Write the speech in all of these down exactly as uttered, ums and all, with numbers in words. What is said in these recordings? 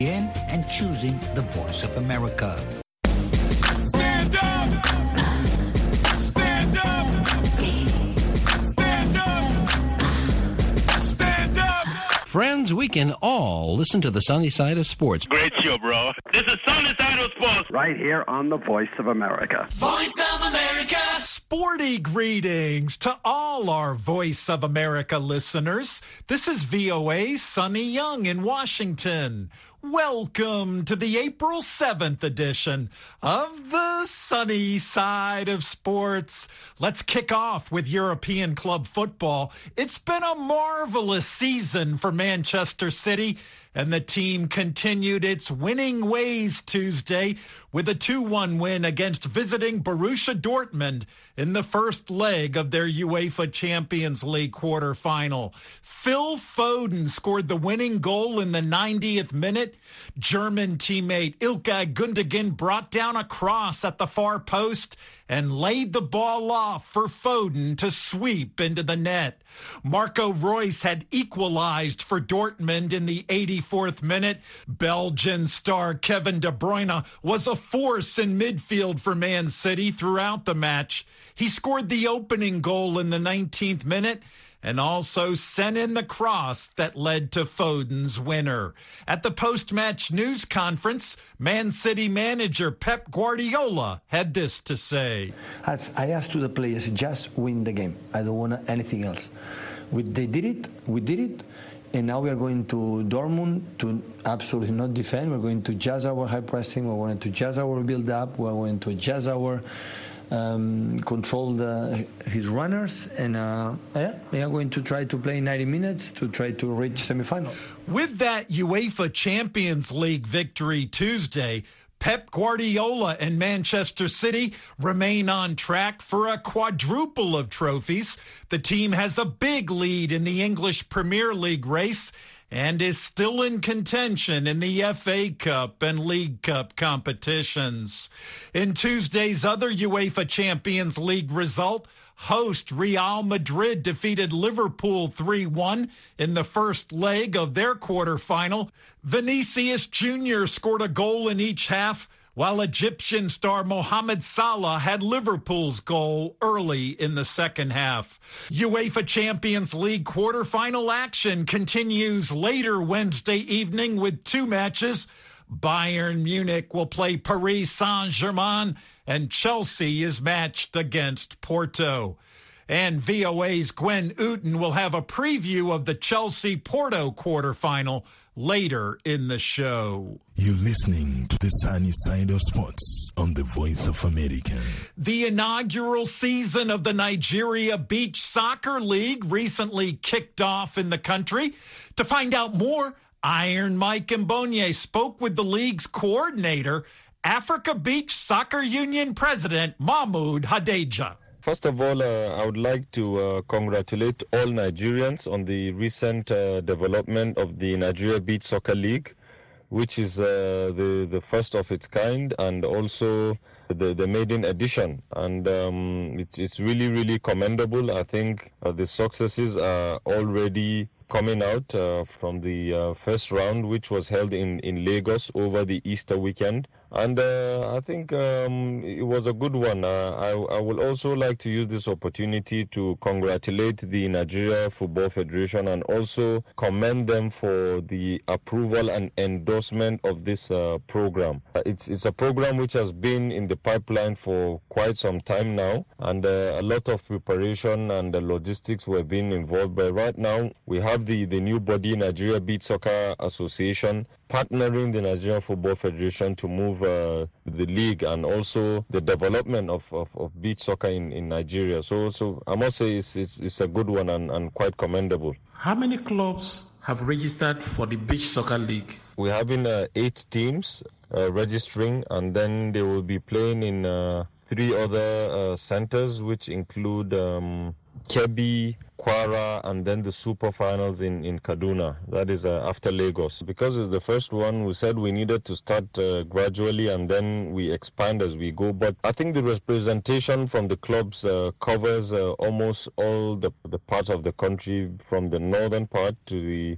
In and choosing the Voice of America. Stand up! Stand up! Stand up! Stand up! Friends, we can all listen to the sunny side of sports. Great show, bro. This is Sunny Side of Sports. Right here on the Voice of America. Voice of America! Sporty greetings to all our Voice of America listeners. This is V O A's Sonny Young in Washington. Welcome to the April seventh edition of the Sunny Side of Sports. Let's kick off with European club football. It's been a marvelous season for Manchester City, and the team continued its winning ways Tuesday with a two one win against visiting Borussia Dortmund in the first leg of their UEFA Champions League quarterfinal. Phil Foden scored the winning goal in the ninetieth minute. German teammate Ilkay Gundogan brought down a cross at the far post and laid the ball off for Foden to sweep into the net. Marco Reus had equalized for Dortmund in the eighty-fourth minute. Belgian star Kevin De Bruyne was a force in midfield for Man City throughout the match. He scored the opening goal in the nineteenth minute and also sent in the cross that led to Foden's winner. At the post-match news conference, Man City manager Pep Guardiola had this to say. As I asked to the players, just win the game. I don't want anything else. We, they did it, we did it, and now we are going to Dortmund to absolutely not defend. We're going to adjust our high pressing, we're going to adjust our build-up, we're going to adjust our Um, control the, his runners, and uh, yeah, we are going to try to play ninety minutes to try to reach semifinal. With that UEFA Champions League victory Tuesday, Pep Guardiola and Manchester City remain on track for a quadruple of trophies. The team has a big lead in the English Premier League race and is still in contention in the F A Cup and League Cup competitions. In Tuesday's other UEFA Champions League result, host Real Madrid defeated Liverpool three one in the first leg of their quarterfinal. Vinicius Junior scored a goal in each half, while Egyptian star Mohamed Salah had Liverpool's goal early in the second half. UEFA Champions League quarterfinal action continues later Wednesday evening with two matches. Bayern Munich will play Paris Saint-Germain, and Chelsea is matched against Porto. And V O A's Gwen Uten will have a preview of the Chelsea-Porto quarterfinal later in the show. You're listening to the Sunny Side of Sports on the Voice of America. The inaugural season of the Nigeria Beach Soccer League recently kicked off in the country. To find out more, Iron Mike Mbonye spoke with the league's coordinator, Africa Beach Soccer Union President Mahmoud Hadeja. First of all, uh, I would like to uh, congratulate all Nigerians on the recent uh, development of the Nigeria Beach Soccer League, which is uh, the, the first of its kind and also the, the maiden edition. And um, it, it's really, really commendable. I think uh, the successes are already coming out uh, from the uh, first round, which was held in, in Lagos over the Easter weekend. And uh, I think um, it was a good one. Uh, I, I would also like to use this opportunity to congratulate the Nigeria Football Federation and also commend them for the approval and endorsement of this uh, program. Uh, it's, it's a program which has been in the pipeline for quite some time now, and uh, a lot of preparation and the logistics were being involved. But right now, we have the, the new body, Nigeria Beach Soccer Association, partnering the Nigerian Football Federation to move uh, the league and also the development of, of, of beach soccer in, in Nigeria. So so I must say it's, it's, it's a good one and, and quite commendable. How many clubs have registered for the Beach Soccer League? We're having uh, eight teams uh, registering, and then they will be playing in uh, three other uh, centers, which include um, Kebbi, Kwara, and then the super finals in, in Kaduna. That is uh, after Lagos. Because it's the first one, we said we needed to start uh, gradually and then we expand as we go. But I think the representation from the clubs uh, covers uh, almost all the, the parts of the country, from the northern part to the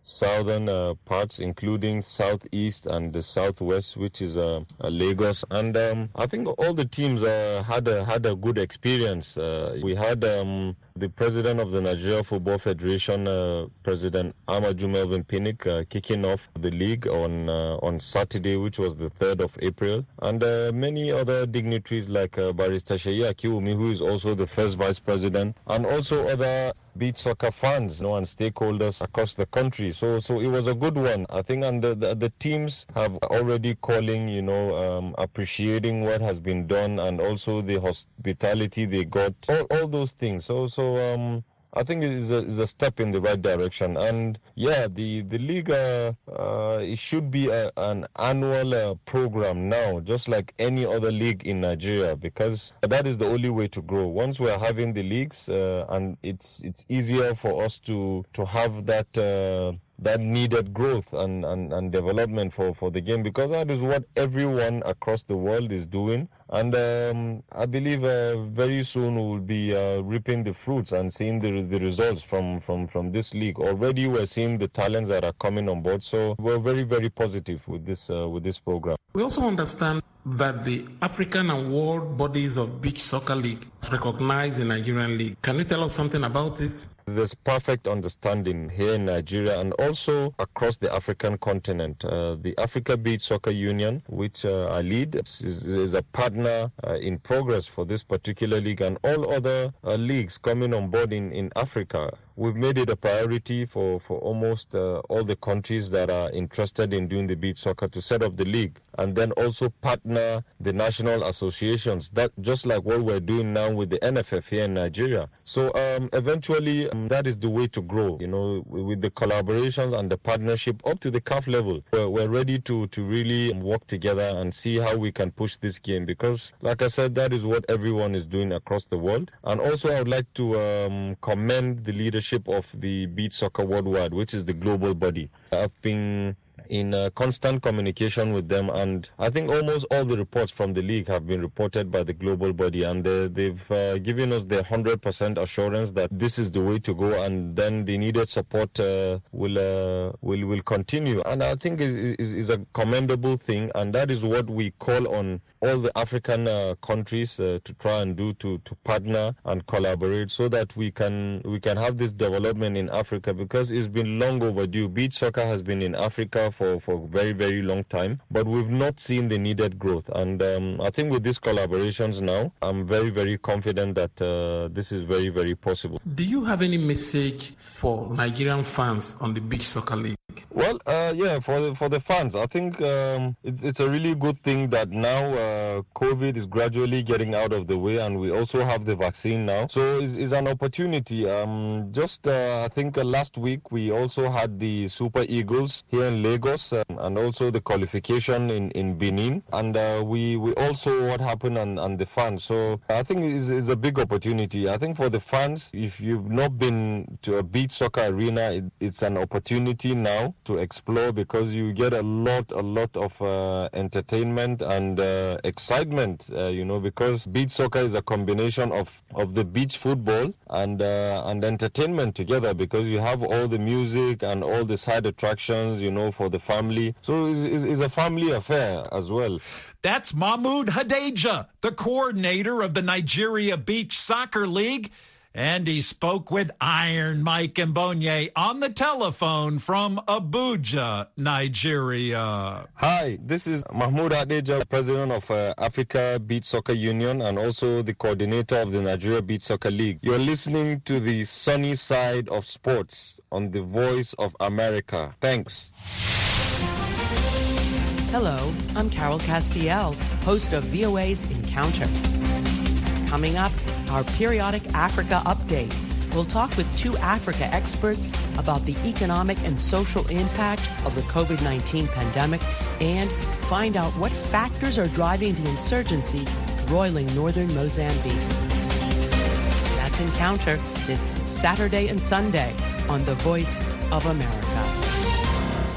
southern uh, parts, including southeast and the southwest, which is uh, uh, Lagos. And um, I think all the teams uh, had a, had a good experience. Uh, we had um, the president of the Nigeria Football Federation, uh, President Amaju Melvin Pinnick, uh, kicking off the league on uh, on Saturday, which was the third of April, and uh, many other dignitaries like uh, Barrister Sheyi Akiwumi, who is also the first vice president, and also other beach soccer fans, you know, and stakeholders across the country. So, so it was a good one, I think, and the the, the teams have already calling, you know, um, appreciating what has been done, and also the hospitality they got, all, all those things. So, so um, I think it is a, is a step in the right direction. And yeah, the the league uh, uh, it should be a, an annual uh, program now, just like any other league in Nigeria, because that is the only way to grow. Once we are having the leagues, uh, and it's it's easier for us to to have that. Uh, that needed growth and, and, and development for, for the game, because that is what everyone across the world is doing. And um, I believe uh, very soon we will be uh, reaping the fruits and seeing the the results from, from, from this league. Already we're seeing the talents that are coming on board, so we're very, very positive with this uh, with this program. We also understand that the African and world bodies of beach soccer league recognize the Nigerian league. Can you tell us something about it? There's perfect understanding here in Nigeria and also across the African continent. Uh, the Africa Beach Soccer Union, which uh, I lead, is, is a partner uh, in progress for this particular league and all other uh, leagues coming on board in, in Africa. We've made it a priority for, for almost uh, all the countries that are interested in doing the beach soccer to set up the league, and then also partner the national associations, that just like what we're doing now with the N F F here in Nigeria. So um, eventually um, that is the way to grow, you know, with the collaborations and the partnership up to the C A F level. We're, we're ready to, to really work together and see how we can push this game, because like I said, that is what everyone is doing across the world. And also I would like to um, commend the leadership of the Beach Soccer Worldwide, which is the global body. I've been in uh, constant communication with them, and I think almost all the reports from the league have been reported by the global body, and uh, they've uh, given us their one hundred percent assurance that this is the way to go, and then the needed support uh, will uh, will will continue. And I think it is, is a commendable thing, and that is what we call on all the African uh, countries uh, to try and do, to, to partner and collaborate so that we can we can have this development in Africa, because it's been long overdue. Beach soccer has been in Africa for, for a very, very long time, but we've not seen the needed growth. And um, I think with these collaborations now, I'm very, very confident that uh, this is very, very possible. Do you have any message for Nigerian fans on the Beach Soccer League? Well, uh, yeah, for the, for the fans, I think um, it's it's a really good thing that now uh, COVID is gradually getting out of the way, and we also have the vaccine now. So it's, it's an opportunity. Um, just uh, I think uh, last week we also had the Super Eagles here in Lagos, uh, and also the qualification in, in Benin, and uh, we we also what happened on, on the fans. So I think it's, it's a big opportunity. I think for the fans, if you've not been to a beach soccer arena, it, it's an opportunity now to explore, because you get a lot, a lot of uh, entertainment and uh, excitement, uh, you know, because beach soccer is a combination of, of the beach football and uh, and entertainment together, because you have all the music and all the side attractions, you know, for the family. So it's, it's, it's a family affair as well. That's Mahmoud Hadeja, the coordinator of the Nigeria Beach Soccer League. And he spoke with Iron Mike Mbonye on the telephone from Abuja, Nigeria. Hi, this is Mahmoud Hadeja, president of uh, Africa Beach Soccer Union and also the coordinator of the Nigeria Beach Soccer League. You're listening to the sunny side of sports on the Voice of America. Thanks. Hello, I'm Carol Castiel, host of V O A's Encounter. Coming up, our periodic Africa update. We'll talk with two Africa experts about the economic and social impact of the covid nineteen pandemic and find out what factors are driving the insurgency roiling northern Mozambique. That's Encounter this Saturday and Sunday on the Voice of America.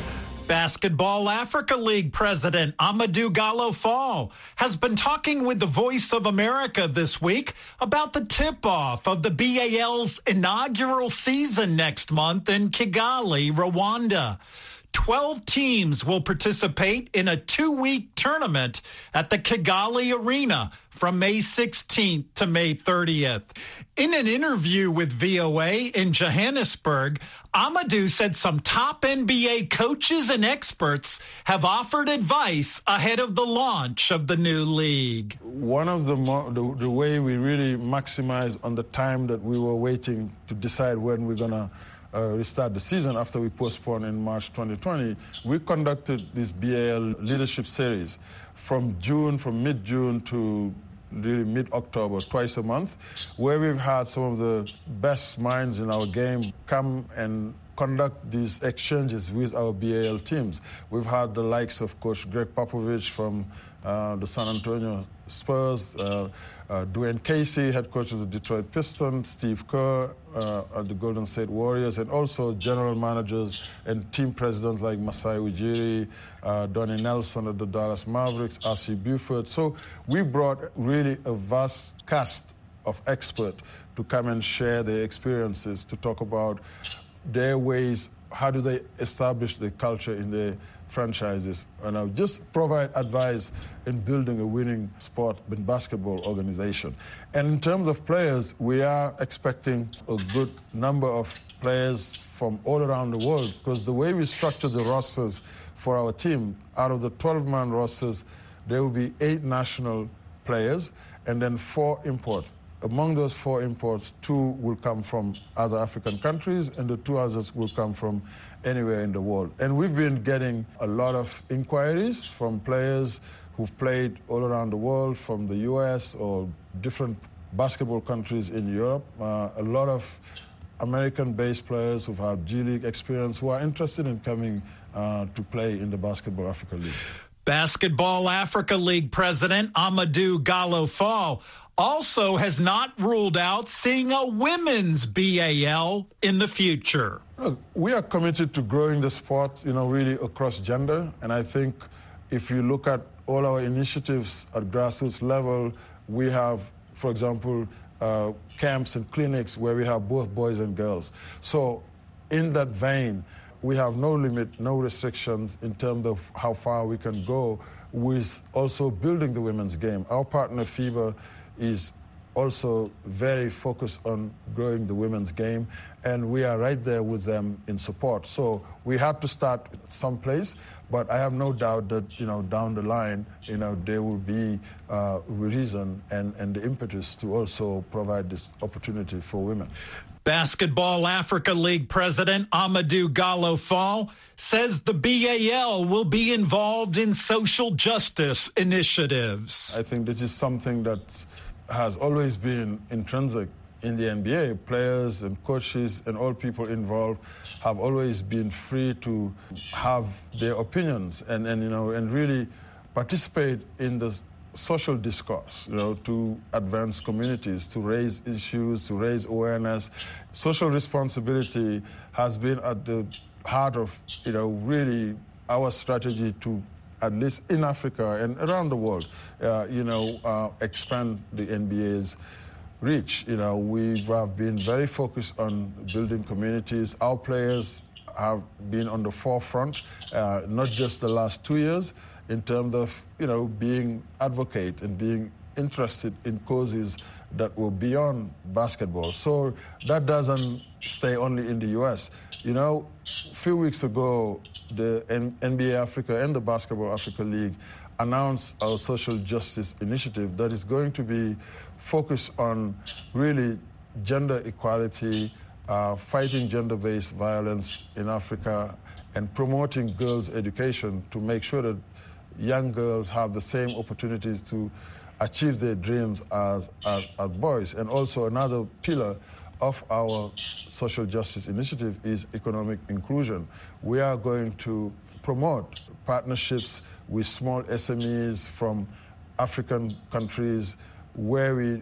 Basketball Africa League President Amadou Gallo Fall has been talking with the Voice of America this week about the tip-off of the B A L's inaugural season next month in Kigali, Rwanda. Twelve teams will participate in a two-week tournament at the Kigali Arena from May sixteenth to May thirtieth. In an interview with V O A in Johannesburg, Amadou said some top N B A coaches and experts have offered advice ahead of the launch of the new league. One of the, mo- the, the way we really maximize on the time that we were waiting to decide when we're going to Uh, restart the season after we postponed in March twenty twenty, we conducted this B A L leadership series from June, from mid-June to really mid-October, twice a month, where we've had some of the best minds in our game come and conduct these exchanges with our B A L teams. We've had the likes of Coach Greg Popovich from uh, the San Antonio Spurs, uh, Uh, Dwayne Casey, head coach of the Detroit Pistons, Steve Kerr uh, at the Golden State Warriors, and also general managers and team presidents like Masai Ujiri, uh, Donnie Nelson at the Dallas Mavericks, R C Buford. So we brought really a vast cast of experts to come and share their experiences, to talk about their ways, how do they establish the culture in their franchises, and I'll just provide advice in building a winning sport in basketball organization. And in terms of players, we are expecting a good number of players from all around the world, because the way we structure the rosters for our team, out of the twelve-man rosters, there will be eight national players and then four imports. Among those four imports, two will come from other African countries, and the two others will come from anywhere in the world. And we've been getting a lot of inquiries from players who've played all around the world, from the U S or different basketball countries in Europe. Uh, a lot of American-based players who've had G League experience who are interested in coming uh, to play in the Basketball Africa League. Basketball Africa League President Amadou Gallo Fall also has not ruled out seeing a women's B A L in the future. Look, we are committed to growing the sport, you know, really across gender. And I think if you look at all our initiatives at grassroots level, we have, for example, uh, camps and clinics where we have both boys and girls. So in that vein, we have no limit, no restrictions in terms of how far we can go with also building the women's game. Our partner, FIBA, is also very focused on growing the women's game, and we are right there with them in support. So we have to start someplace, but I have no doubt that, you know, down the line, you know, there will be uh, reason and, and the impetus to also provide this opportunity for women. Basketball Africa League President Amadou Gallo Fall says the B A L will be involved in social justice initiatives. I think this is something that has always been intrinsic in the N B A. Players and coaches and all people involved have always been free to have their opinions and, and you know, and really participate in the social discourse, you know, to advance communities, to raise issues, to raise awareness. Social responsibility has been at the heart of, you know, really our strategy to, at least in Africa and around the world, uh, you know, uh, expand the N B A's reach. You know, we have been very focused on building communities. Our players have been on the forefront, uh, not just the last two years, in terms of, you know, being advocate and being interested in causes that were beyond basketball. So that doesn't stay only in the U S. You know, a few weeks ago, the N B A Africa and the Basketball Africa League announced our social justice initiative that is going to be focused on really gender equality, uh, fighting gender-based violence in Africa, and promoting girls' education to make sure that young girls have the same opportunities to achieve their dreams as, as, as boys. And also another pillar of our social justice initiative is economic inclusion. We are going to promote partnerships with small S M Es from African countries where we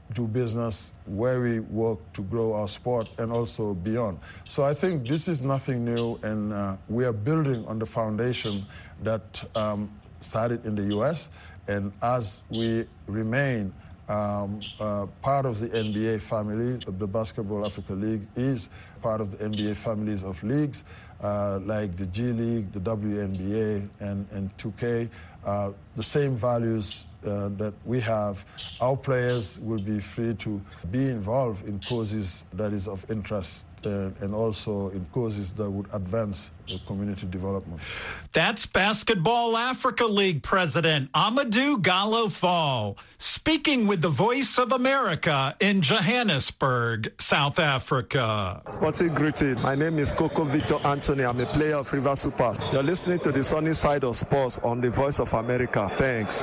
do business, where we work to grow our sport, and also beyond. So I think this is nothing new, and uh, we are building on the foundation that um, started in the U S, and as we remain um, uh, part of the N B A family, the Basketball Africa League is part of the N B A families of leagues, uh, like the G League, the W N B A, and, and two K, uh, the same values Uh, that we have. Our players will be free to be involved in causes that is of interest uh, and also in causes that would advance the community development. That's Basketball Africa League President Amadou Gallo Fall speaking with the Voice of America in Johannesburg, South Africa. Sporting greeting. My name is Coco Victor Anthony. I'm a player of River Supers. You're listening to the sunny side of sports on the Voice of America. Thanks.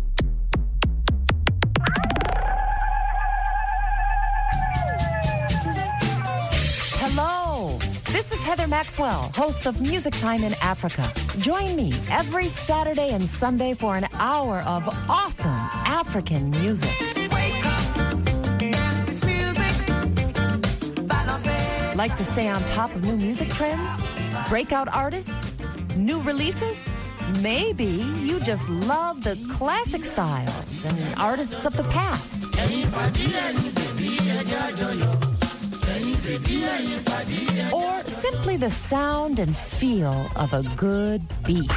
This is Heather Maxwell, host of Music Time in Africa. Join me every Saturday and Sunday for an hour of awesome African music. Wake up, dance this music. Like to stay on top of new music trends? Breakout artists? New releases? Maybe you just love the classic styles and artists of the past. Or simply the sound and feel of a good beat.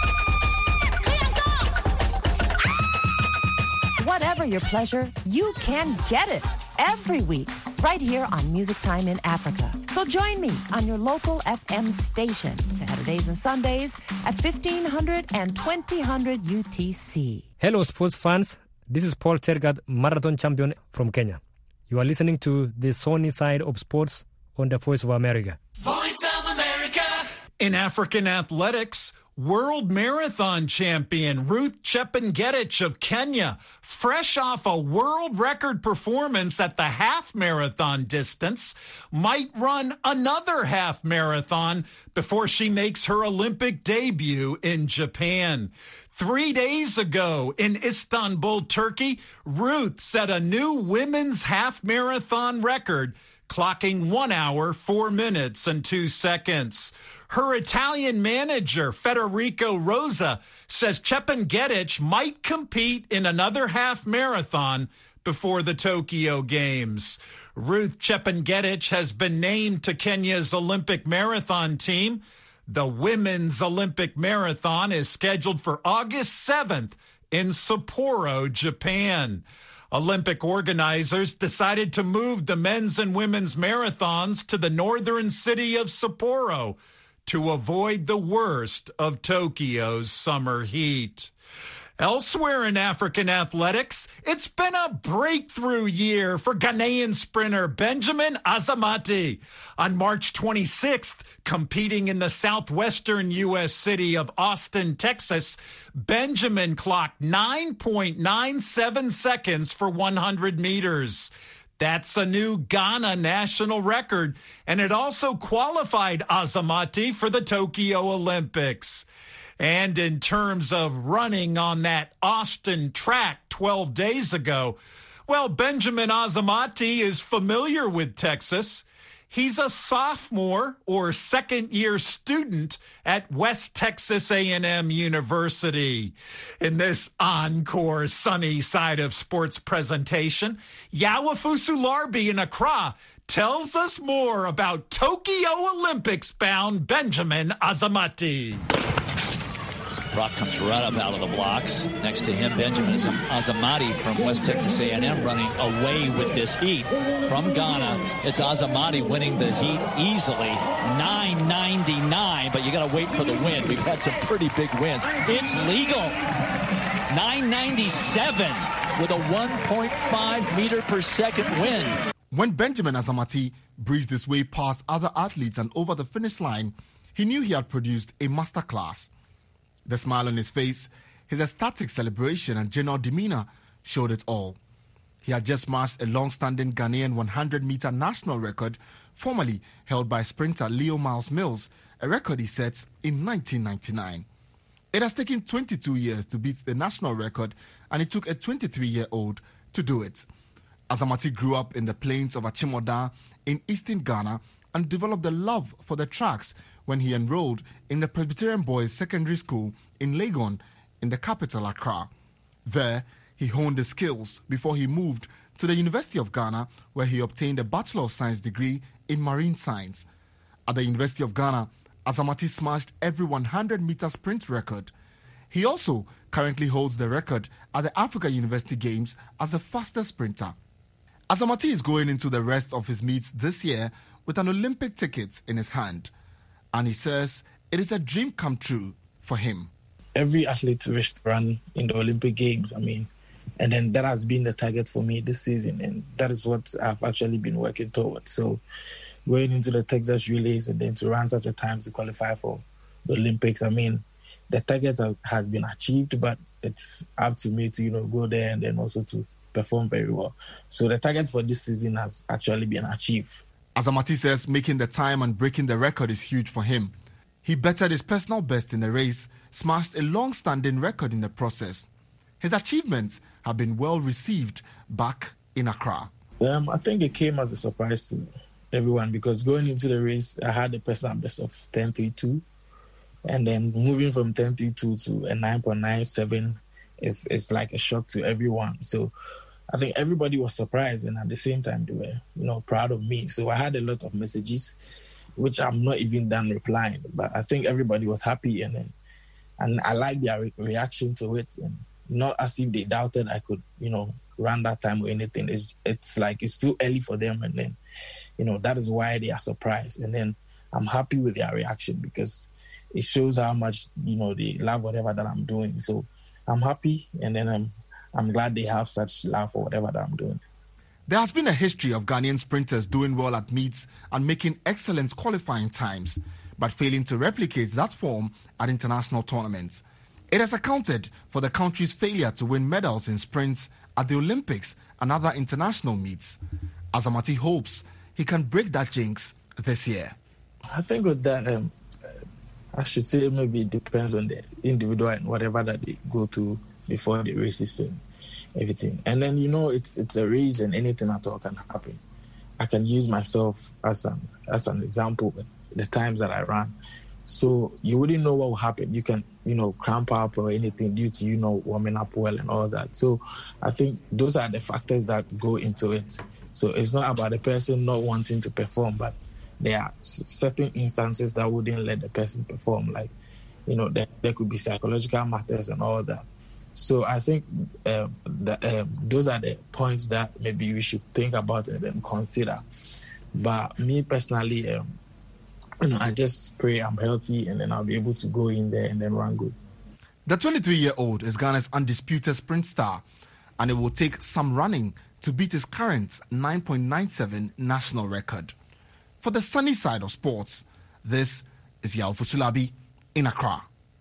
Whatever your pleasure, you can get it every week right here on Music Time in Africa. So join me on your local F M station, Saturdays and Sundays at fifteen hundred and twenty hundred U T C. Hello, sports fans. This is Paul Tergat, marathon champion from Kenya. You are listening to the sunny side of sports on the Voice of America. Voice of America. In African athletics, world marathon champion Ruth Chepngetich of Kenya, fresh off a world record performance at the half marathon distance, might run another half marathon before she makes her Olympic debut in Japan. Three days ago in Istanbul, Turkey, Ruth set a new women's half marathon record, clocking one hour, four minutes, and two seconds. Her Italian manager, Federico Rosa, says Chepngetich might compete in another half marathon before the Tokyo Games. Ruth Chepngetich has been named to Kenya's Olympic marathon team. The Women's Olympic Marathon is scheduled for August seventh in Sapporo, Japan. Olympic organizers decided to move the men's and women's marathons to the northern city of Sapporo to avoid the worst of Tokyo's summer heat. Elsewhere in African athletics, it's been a breakthrough year for Ghanaian sprinter Benjamin Azamati. On March twenty-sixth, competing in the southwestern U S city of Austin, Texas, Benjamin clocked nine point nine seven seconds for one hundred meters. That's a new Ghana national record, and it also qualified Azamati for the Tokyo Olympics. And in terms of running on that Austin track twelve days ago, well, Benjamin Azamati is familiar with Texas. He's a sophomore or second-year student at West Texas A and M University. In this encore sunny side of sports presentation, Yawafusu Larbi in Accra tells us more about Tokyo Olympics-bound Benjamin Azamati. Brock comes right up out of the blocks. Next to him, Benjamin Azamati from West Texas A and M running away with this heat. From Ghana, it's Azamati winning the heat easily. nine ninety-nine, but you got to wait for the win. We've had some pretty big wins. It's legal. nine ninety-seven with a one point five meter per second win. When Benjamin Azamati breezed his way past other athletes and over the finish line, he knew he had produced a masterclass. The smile on his face, his ecstatic celebration and general demeanor showed it all. He had just smashed a long-standing Ghanaian one hundred meter national record, formerly held by sprinter Leo Miles Mills, a record he set in nineteen ninety-nine. It has taken twenty-two years to beat the national record, and it took a twenty-three-year-old to do it. Azamati grew up in the plains of Achimota in eastern Ghana and developed a love for the tracks when he enrolled in the Presbyterian Boys Secondary School in Legon in the capital, Accra. There, he honed his skills before he moved to the University of Ghana, where he obtained a Bachelor of Science degree in Marine Science. At the University of Ghana, Azamati smashed every one hundred meter sprint record. He also currently holds the record at the Africa University Games as the fastest sprinter. Azamati is going into the rest of his meets this year with an Olympic ticket in his hand. And he says it is a dream come true for him. Every athlete wishes to run in the Olympic Games, I mean, and then that has been the target for me this season, and that is what I've actually been working towards. So going into the Texas relays and then to run such a time to qualify for the Olympics, I mean, the target has been achieved, but it's up to me to, you know, go there and then also to perform very well. So the target for this season has actually been achieved. Azamati says making the time and breaking the record is huge for him. He bettered his personal best in the race, smashed a long-standing record in the process. His achievements have been well received back in Accra. Um, I think it came as a surprise to everyone because going into the race, I had a personal best of ten thirty-two, and then moving from ten thirty-two to a nine point nine seven is is like a shock to everyone. So I think everybody was surprised, and at the same time, they were, you know, proud of me. So I had a lot of messages, which I'm not even done replying. But I think everybody was happy, and then, and I like their re- reaction to it, and not as if they doubted I could, you know, run that time or anything. It's it's like it's too early for them, and then, you know, that is why they are surprised. And then I'm happy with their reaction because it shows how much, you know, they love whatever that I'm doing. So I'm happy, and then I'm. I'm glad they have such love for whatever that I'm doing. There has been a history of Ghanaian sprinters doing well at meets and making excellent qualifying times, but failing to replicate that form at international tournaments. It has accounted for the country's failure to win medals in sprints at the Olympics and other international meets. Azamati hopes he can break that jinx this year. I think with that, um, I should say maybe it depends on the individual and whatever that they go through before the races and everything. And then, you know, it's it's a race and anything at all can happen. I can use myself as an as an example with the times that I ran. So you wouldn't know what will happen. You can, you know, cramp up or anything due to, you know, warming up well and all that. So I think those are the factors that go into it. So it's not about the person not wanting to perform, but there are certain instances that wouldn't let the person perform. Like, you know, there, there could be psychological matters and all that. So I think um, that, um, those are the points that maybe we should think about and then consider. But me personally, um, you know, I just pray I'm healthy and then I'll be able to go in there and then run good. The twenty-three-year-old is Ghana's undisputed sprint star, and it will take some running to beat his current nine point nine seven national record. For the sunny side of sports, this is Yao Fusulabi in Accra.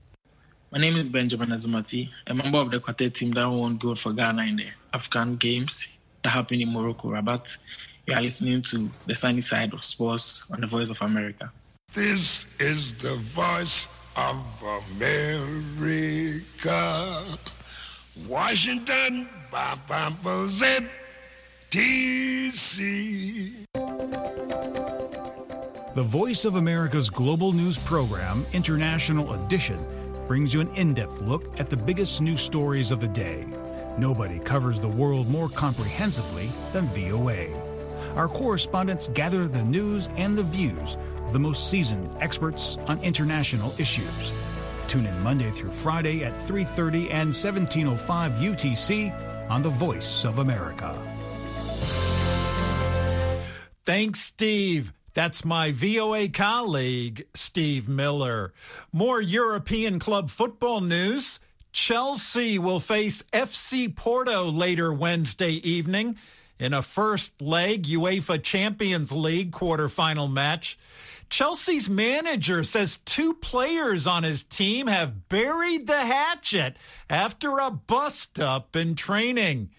My name is Benjamin Azamati, a member of the quartet team that won gold for Ghana in the African Games that happened in Morocco, Rabat. You are listening to the sunny side of sports on the Voice of America. This is the Voice of America. Washington, Z T C. The Voice of America's global news program, International Edition, brings you an in-depth look at the biggest news stories of the day. Nobody covers the world more comprehensively than V O A. Our correspondents gather the news and the views of the most seasoned experts on international issues. Tune in Monday through Friday at three thirty and seventeen oh five U T C on The Voice of America. Thanks, Steve. That's my V O A colleague, Steve Miller. More European club football news. Chelsea will face F C Porto later Wednesday evening in a first leg UEFA Champions League quarterfinal match. Chelsea's manager says two players on his team have buried the hatchet after a bust-up in training.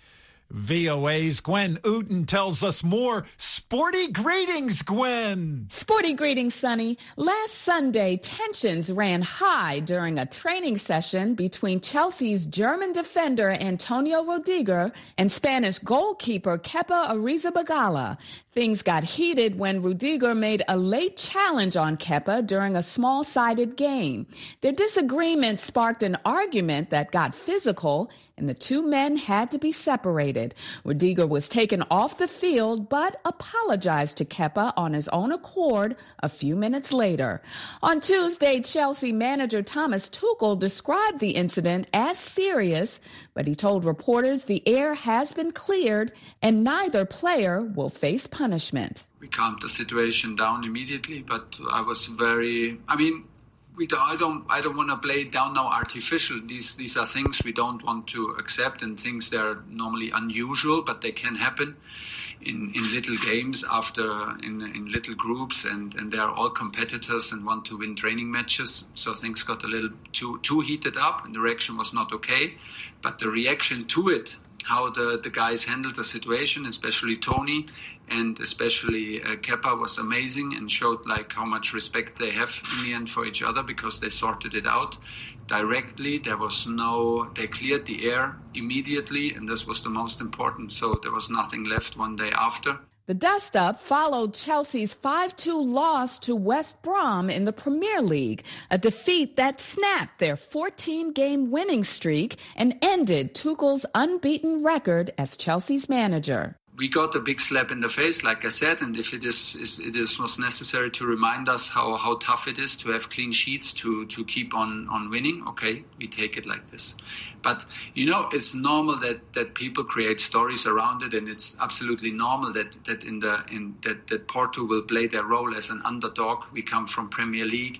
V O A's Gwen Uten tells us more. Sporty greetings, Gwen. Sporty greetings, Sonny. Last Sunday, tensions ran high during a training session between Chelsea's German defender Antonio Rudiger and Spanish goalkeeper Kepa Arrizabalaga. Things got heated when Rudiger made a late challenge on Kepa during a small-sided game. Their disagreement sparked an argument that got physical, and the two men had to be separated. Rudiger was taken off the field, but apologized to Kepa on his own accord a few minutes later. On Tuesday, Chelsea manager Thomas Tuchel described the incident as serious, but he told reporters the air has been cleared and neither player will face punishment. We calmed the situation down immediately, but I was very, I mean, We don't, I don't. I don't want to play it down now. Artificial. These these are things we don't want to accept, and things that are normally unusual, but they can happen in, in little games, after in in little groups, and, and they are all competitors and want to win training matches. So things got a little too too heated up, and the reaction was not okay. But the reaction to it, how the, the guys handled the situation, especially Tony and especially uh, Kepa, was amazing and showed like how much respect they have in the end for each other, because they sorted it out directly. There was no, they cleared the air immediately, and this was the most important. So there was nothing left one day after. The dust-up followed Chelsea's five two loss to West Brom in the Premier League, a defeat that snapped their fourteen-game winning streak and ended Tuchel's unbeaten record as Chelsea's manager. We got a big slap in the face, like I said, and if it is, is it is was necessary to remind us how, how tough it is to have clean sheets, to, to keep on, on winning, okay, we take it like this. But, you know, it's normal that, that people create stories around it, and it's absolutely normal that, that in the in that, that Porto will play their role as an underdog. We come from Premier League.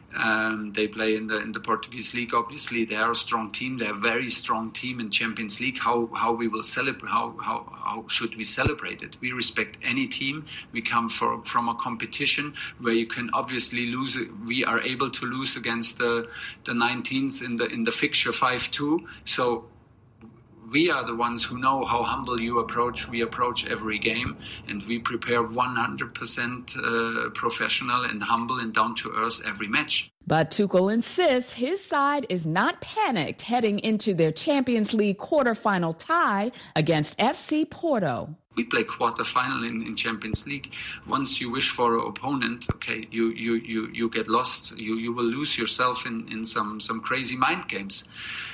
Um, they play in the in the Portuguese league. Obviously, they are a strong team. They're a very strong team in Champions League. How how we will celebrate? How how how should we celebrate it? We respect any team. We come for, from a competition where you can obviously lose. We are able to lose against the the nineteens in the in the fixture five two. So we are the ones who know how humble you approach. We approach every game, and we prepare one hundred percent uh, professional and humble and down to earth every match. But Tuchel insists his side is not panicked heading into their Champions League quarterfinal tie against F C Porto. We play quarterfinal in, in Champions League. Once you wish for an opponent, okay, you you you, you get lost. You you will lose yourself in, in some, some crazy mind games.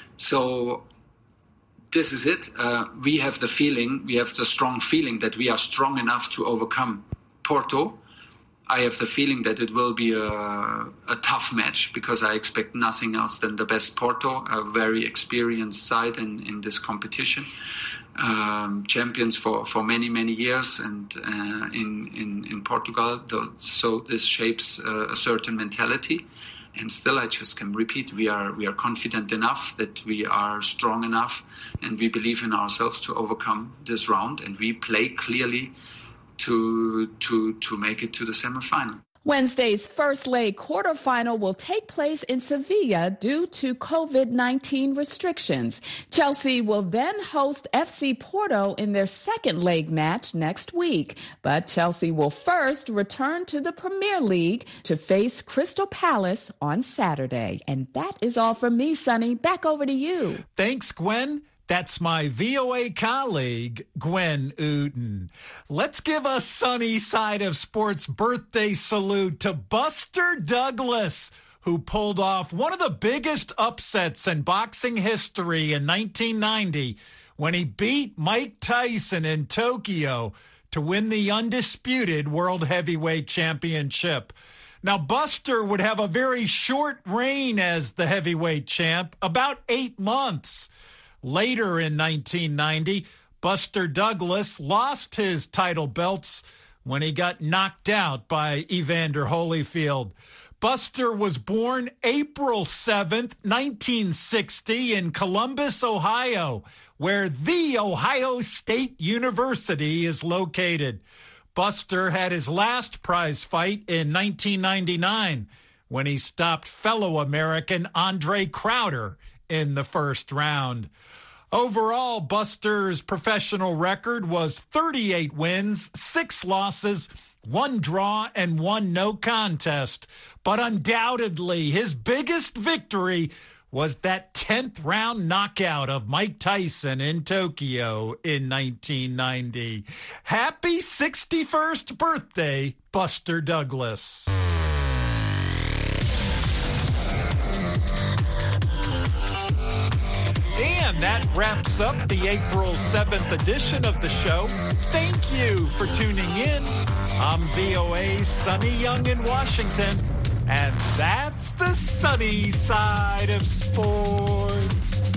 So this is it. Uh, we have the feeling, we have the strong feeling that we are strong enough to overcome Porto. I have the feeling that it will be a, a tough match, because I expect nothing else than the best Porto, a very experienced side in, in this competition. Um, champions for, for many, many years and uh, in, in, in Portugal. So this shapes uh, a certain mentality. And still, I just can repeat, we are we are confident enough that we are strong enough, and we believe in ourselves to overcome this round, and we play clearly to to to make it to the semifinal. Wednesday's first leg quarterfinal will take place in Sevilla due to COVID nineteen restrictions. Chelsea will then host F C Porto in their second leg match next week. But Chelsea will first return to the Premier League to face Crystal Palace on Saturday. And that is all from me, Sonny. Back over to you. Thanks, Gwen. That's my V O A colleague, Gwen Uten. Let's give a sunny side of sports birthday salute to Buster Douglas, who pulled off one of the biggest upsets in boxing history in nineteen ninety when he beat Mike Tyson in Tokyo to win the undisputed World Heavyweight Championship. Now, Buster would have a very short reign as the heavyweight champ, about eight months. Later in nineteen ninety, Buster Douglas lost his title belts when he got knocked out by Evander Holyfield. Buster was born April seventh, nineteen sixty in Columbus, Ohio, where The Ohio State University is located. Buster had his last prize fight in nineteen ninety-nine when he stopped fellow American Andre Crowder in the first round. Overall, Buster's professional record was thirty-eight wins, six losses, one draw, and one no contest. But undoubtedly, his biggest victory was that tenth round knockout of Mike Tyson in Tokyo in nineteen ninety. Happy sixty-first birthday, Buster Douglas. And that wraps up the April seventh edition of the show. Thank you for tuning in. I'm V O A's Sonny Young in Washington, and that's the sunny side of sports.